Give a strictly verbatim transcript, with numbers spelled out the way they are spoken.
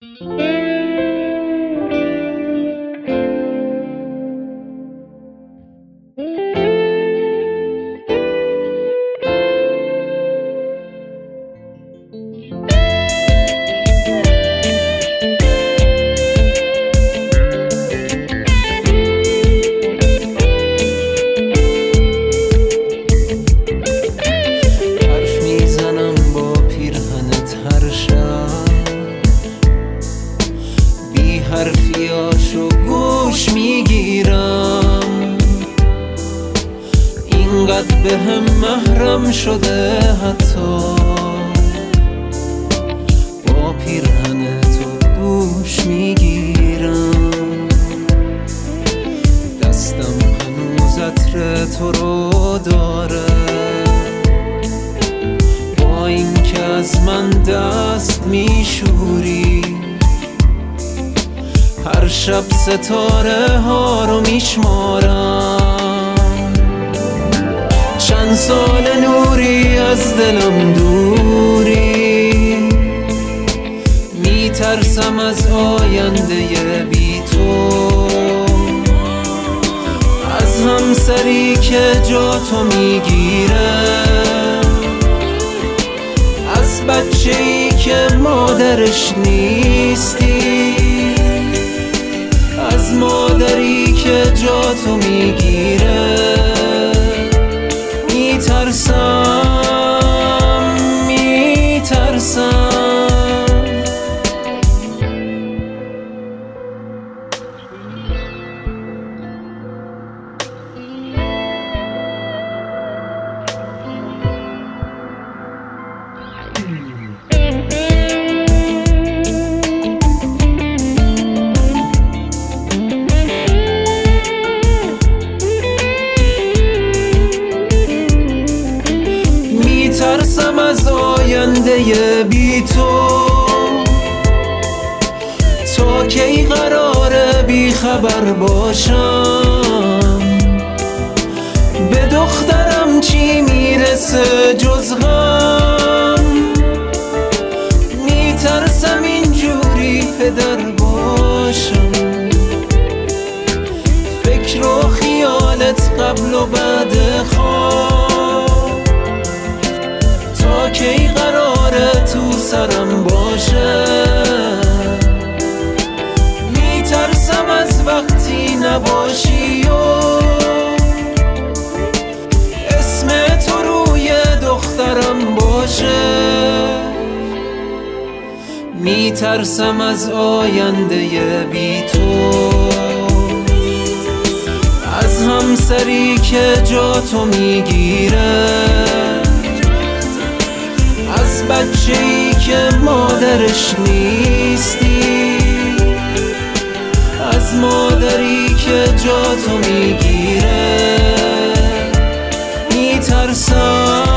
حرفیاشو گوش میگیرم، اینقدر به هم محرم شده حتی با پیرهن تو گوش میگیرم. دستم هنوز عطر تو رو داره، با این که از من دست میشوری. هر شب ستاره ها رو میشمارم، چند سال نوری از دلم دوری. میترسم از آینده بی تو، از همسری که جا تو میگیره، از بچه‌ای که مادرش نیستی، از مادری که جا تو میگیره. میترسم میترسم میترسم از آینده بی تو، تا کی قراره بی خبر باشم. به دخترم چی میرسه جز غم، میترسم اینجوری پدر باشم. فکر و خیالت قبل و بعد خواب، تا کی قراره تو سرم باشه. میترسم از وقتی نباشی و اسم تو روی دخترم باشه. میترسم از آینده بی تو، از همسری که جا تو میگیره، از بچه‌ای که مادرش نیستی، از مادری که جا تو میگیره. میترسم